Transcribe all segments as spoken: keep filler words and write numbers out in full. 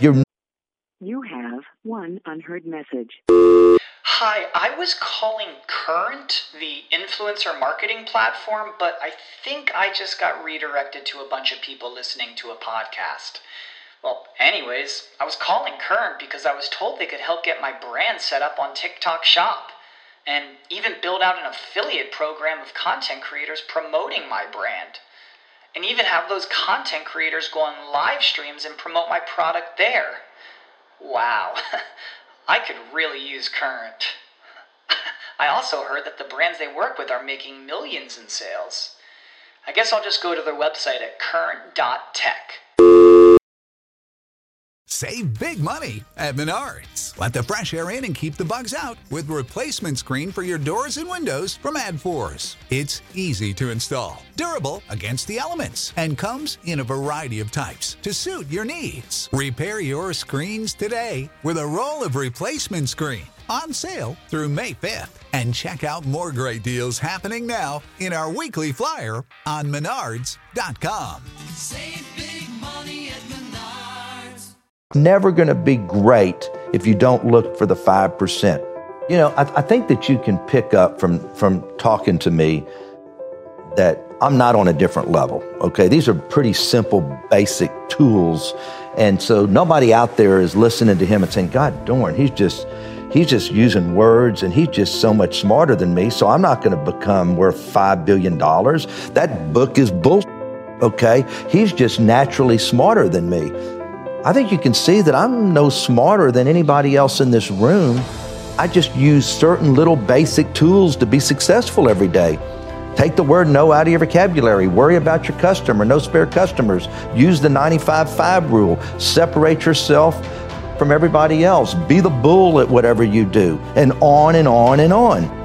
You're You have one unheard message. Hi, I was calling Current, the influencer marketing platform, but I think I just got redirected to a bunch of people listening to a podcast. Well, anyways, I was calling Current because I was told they could help get my brand set up on TikTok Shop, and even build out an affiliate program of content creators promoting my brand, and even have those content creators go on live streams and promote my product there. Wow, I could really use Current. I also heard that the brands they work with are making millions in sales. I guess I'll just go to their website at current dot tech. Save big money at Menards. Let the fresh air in and keep the bugs out with replacement screen for your doors and windows from AdForce. It's easy to install, durable against the elements, and comes in a variety of types to suit your needs. Repair your screens today with a roll of replacement screen on sale through May fifth. And check out more great deals happening now in our weekly flyer on menards dot com. Save big money at Menards. never going to be great if you don't look for the five percent. You know, I, I think that you can pick up from, from talking to me that I'm not on a different level, okay? These are pretty simple, basic tools. And so nobody out there is listening to him and saying, God darn, he's just, he's just using words and he's just so much smarter than me, so I'm not going to become worth five billion dollars. That book is bullshit, okay? He's just naturally smarter than me. I think you can see that I'm no smarter than anybody else in this room. I just use certain little basic tools to be successful every day. Take the word no out of your vocabulary. Worry about your customer. No spare customers. Use the ninety-five five rule. Separate yourself from everybody else. Be the bull at whatever you do. And on and on and on.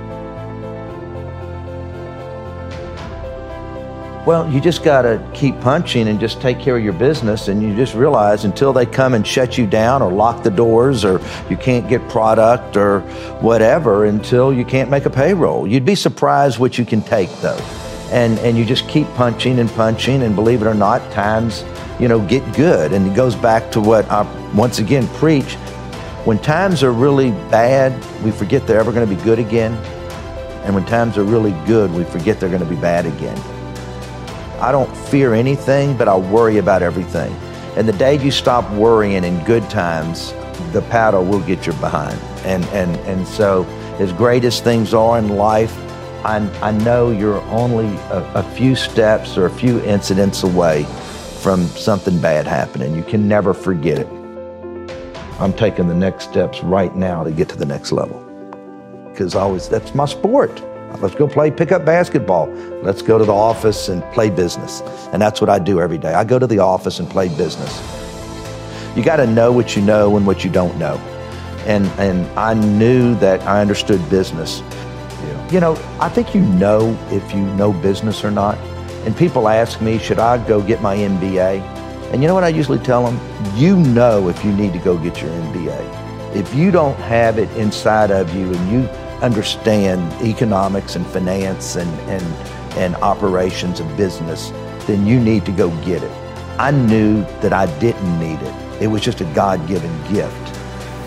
Well, you just got to keep punching and just take care of your business, and you just realize until they come and shut you down or lock the doors or you can't get product or whatever, until you can't make a payroll. You'd be surprised what you can take, though. And and you just keep punching and punching, and believe it or not, times, you know, get good. And it goes back to what I once again preach. When times are really bad, we forget they're ever going to be good again. And when times are really good, we forget they're going to be bad again. I don't fear anything, but I worry about everything. And the day you stop worrying in good times, the paddle will get your behind. And and and so, as great as things are in life, I, I know you're only a, a few steps or a few incidents away from something bad happening. You can never forget it. I'm taking the next steps right now to get to the next level. Because I always, that's my sport. Let's go play pickup basketball. Let's go to the office and play business. And that's what I do every day. I go to the office and play business. You got to know what you know and what you don't know. And and I knew that I understood business. Yeah. You know, I think you know if you know business or not. And people ask me, should I go get my M B A? And you know what I usually tell them? You know if you need to go get your M B A. If you don't have it inside of you and you understand economics and finance and, and, and operations of business, then you need to go get it. I knew that I didn't need it. It was just a God-given gift.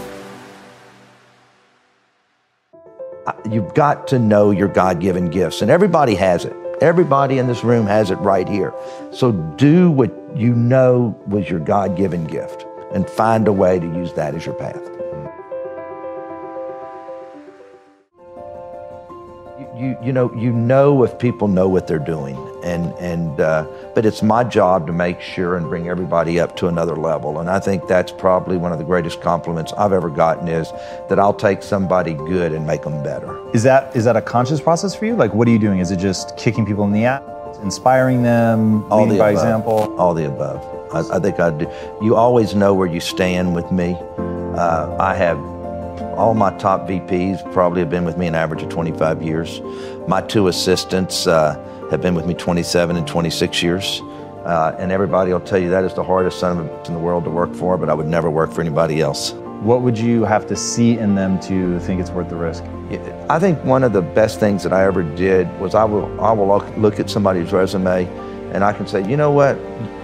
You've got to know your God-given gifts, and everybody has it. Everybody in this room has it right here. So do what you know was your God-given gift and find a way to use that as your path. You you know you know if people know what they're doing, and and uh, but it's my job to make sure and bring everybody up to another level. And I think that's probably one of the greatest compliments I've ever gotten, is that I'll take somebody good and make them better. Is that is that a conscious process for you? Like, what are you doing? Is it just kicking people in the ass, inspiring them, All leading the by above. example? All the above. I, I think I do. You always know where you stand with me. Uh, I have. All my top V Ps probably have been with me an average of twenty-five years. My two assistants uh, have been with me twenty-seven and twenty-six years. Uh, and everybody will tell you that is the hardest son of a bitch in the world to work for, but I would never work for anybody else. What would you have to see in them to think it's worth the risk? I think one of the best things that I ever did was I will, I will look at somebody's resume and I can say, you know what?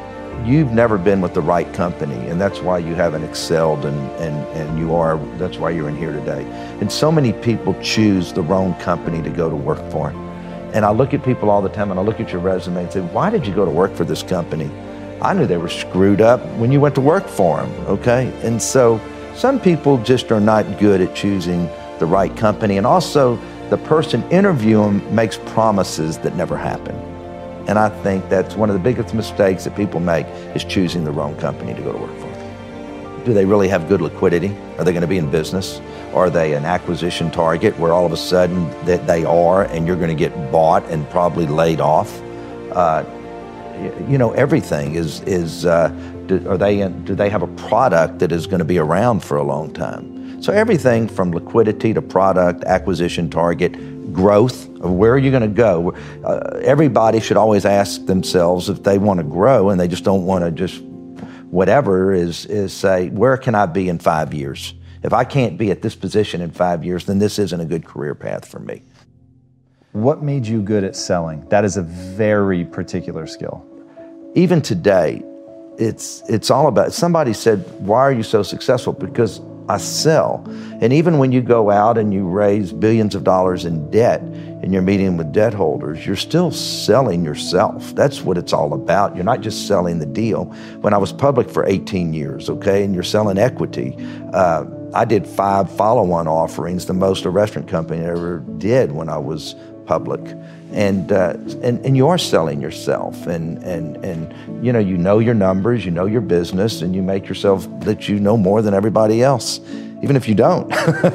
you've never been with the right company, and that's why you haven't excelled, and, and, and you are, that's why you're in here today. And so many people choose the wrong company to go to work for. And I look at people all the time, and I look at your resume and say, why did you go to work for this company? I knew they were screwed up when you went to work for them, okay? And so some people just are not good at choosing the right company, and also the person interviewing makes promises that never happen. And I think that's one of the biggest mistakes that people make, is choosing the wrong company to go to work for. Do they really have good liquidity? Are they going to be in business? Are they an acquisition target where all of a sudden that they are and you're going to get bought and probably laid off? Uh, you know, everything is, is uh, do, are they in, do they have a product that is going to be around for a long time? So everything from liquidity to product, acquisition target, growth, of where are you going to go? Uh, everybody should always ask themselves if they want to grow, and they just don't want to just whatever, is, is say, where can I be in five years? If I can't be at this position in five years, then this isn't a good career path for me. What made you good at selling? That is a very particular skill. Even today, it's, it's all about, somebody said, why are you so successful? Because I sell. And even when you go out and you raise billions of dollars in debt and you're meeting with debt holders, you're still selling yourself. That's what it's all about. You're not just selling the deal. When I was public for eighteen years, okay, and you're selling equity, uh, I did five follow-on offerings, the most a restaurant company ever did when I was public. And, uh, and and you are selling yourself, and, and, and you know, you know your numbers, you know your business, and you make yourself that you know more than everybody else, even if you don't.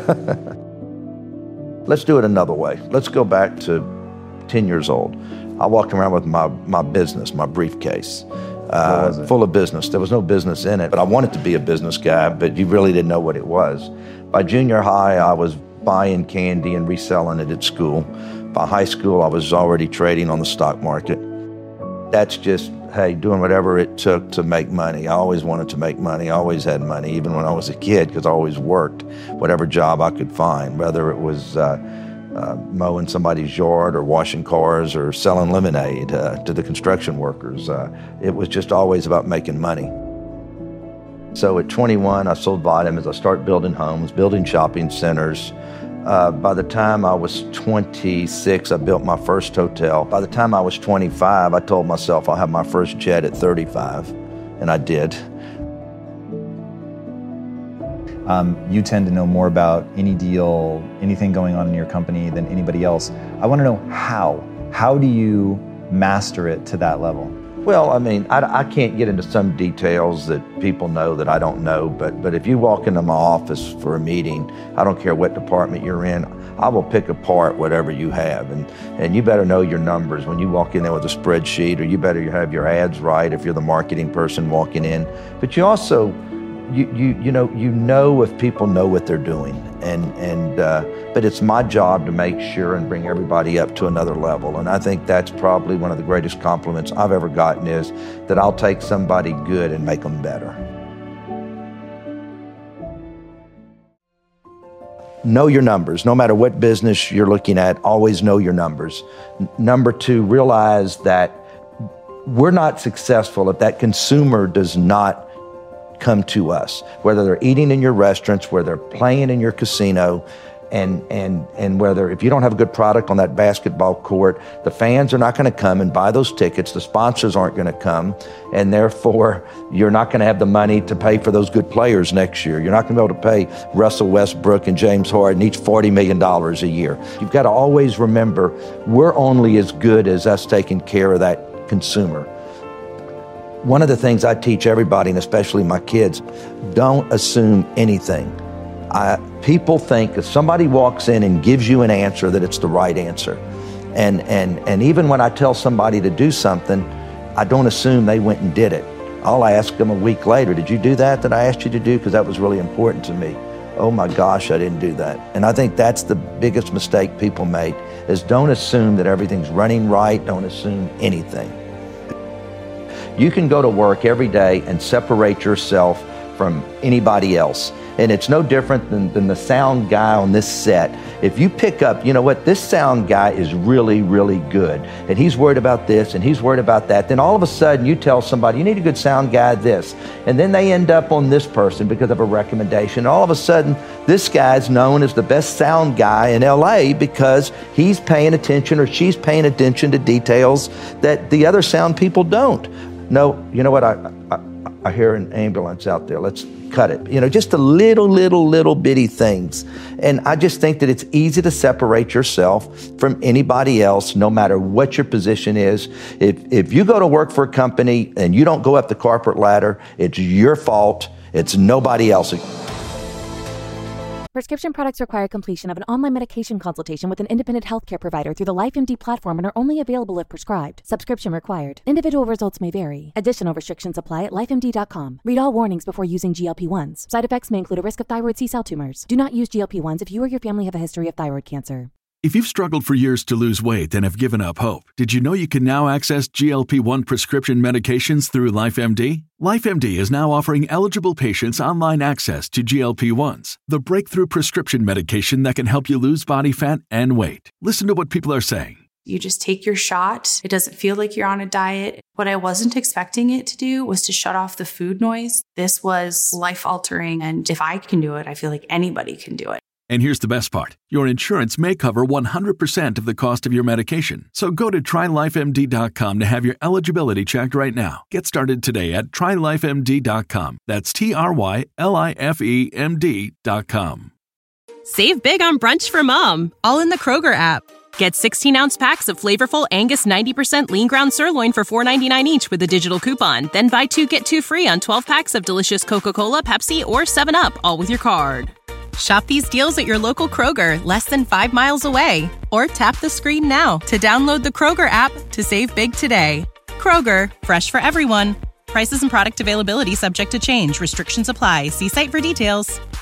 Let's do it another way. Let's go back to ten years old. I walked around with my, my business, my briefcase, uh, full of business. There was no business in it, but I wanted to be a business guy, but you really didn't know what it was. By junior high, I was buying candy and reselling it at school. By high school, I was already trading on the stock market. That's just, hey, doing whatever it took to make money. I always wanted to make money. I always had money, even when I was a kid, because I always worked whatever job I could find, whether it was uh, uh, mowing somebody's yard or washing cars or selling lemonade uh, to the construction workers. Uh, it was just always about making money. So at twenty-one, I sold vitamins. I started building homes, building shopping centers. Uh, by the time I was twenty-six, I built my first hotel. By the time I was twenty-five, I told myself I'll have my first jet at thirty-five, and I did. Um, you tend to know more about any deal, anything going on in your company than anybody else. I want to know how. How do you master it to that level? Well, I mean, I, I can't get into some details that people know that I don't know, but, but if you walk into my office for a meeting, I don't care what department you're in, I will pick apart whatever you have. And, and you better know your numbers when you walk in there with a spreadsheet, or you better have your ads right if you're the marketing person walking in. But you also, you, you, you know, you know if people know what they're doing. And, and uh, but it's my job to make sure and bring everybody up to another level. And I think that's probably one of the greatest compliments I've ever gotten, is that I'll take somebody good and make them better. Know your numbers. No matter what business you're looking at, always know your numbers. N- number two, realize that we're not successful if that consumer does not come to us, whether they're eating in your restaurants, whether they're playing in your casino, and and and whether, if you don't have a good product on that basketball court, the fans are not going to come and buy those tickets, the sponsors aren't going to come, and therefore you're not going to have the money to pay for those good players next year. You're not going to be able to pay Russell Westbrook and James Harden each forty million dollars a year. You've got to always remember, we're only as good as us taking care of that consumer. One of the things I teach everybody, and especially my kids, don't assume anything. I, people think if somebody walks in and gives you an answer, that it's the right answer. And, and, and even when I tell somebody to do something, I don't assume they went and did it. I'll ask them a week later, did you do that that I asked you to do? Because that was really important to me. Oh my gosh, I didn't do that. And I think that's the biggest mistake people make, is don't assume that everything's running right. Don't assume anything. You can go to work every day and separate yourself from anybody else. And it's no different than, than the sound guy on this set. If you pick up, you know what, this sound guy is really, really good, and he's worried about this, and he's worried about that, then all of a sudden you tell somebody, you need a good sound guy this, and then they end up on this person because of a recommendation. All of a sudden, this guy's known as the best sound guy in L A because he's paying attention or she's paying attention to details that the other sound people don't. No, you know what, I, I, I hear an ambulance out there, let's cut it. You know, just the little, little, little bitty things. And I just think that it's easy to separate yourself from anybody else, no matter what your position is. If, if you go to work for a company and you don't go up the corporate ladder, it's your fault. It's nobody else's. Prescription products require completion of an online medication consultation with an independent healthcare provider through the LifeMD platform and are only available if prescribed. Subscription required. Individual results may vary. Additional restrictions apply at life M D dot com. Read all warnings before using G L P one s. Side effects may include a risk of thyroid C-cell tumors. Do not use G L P one s if you or your family have a history of thyroid cancer. If you've struggled for years to lose weight and have given up hope, did you know you can now access G L P one prescription medications through LifeMD? LifeMD is now offering eligible patients online access to G L P one s, the breakthrough prescription medication that can help you lose body fat and weight. Listen to what people are saying. You just take your shot. It doesn't feel like you're on a diet. What I wasn't expecting it to do was to shut off the food noise. This was life-altering, and if I can do it, I feel like anybody can do it. And here's the best part. Your insurance may cover one hundred percent of the cost of your medication. So go to try life M D dot com to have your eligibility checked right now. Get started today at try life M D dot com. That's T R Y L I F E M D dot com. Save big on brunch for mom, all in the Kroger app. Get sixteen-ounce packs of flavorful Angus ninety percent lean ground sirloin for four ninety-nine each with a digital coupon. Then buy two, get two free on twelve packs of delicious Coca-Cola, Pepsi, or seven up, all with your card. Shop these deals at your local Kroger, less than five miles away. Or tap the screen now to download the Kroger app to save big today. Kroger, fresh for everyone. Prices and product availability subject to change. Restrictions apply. See site for details.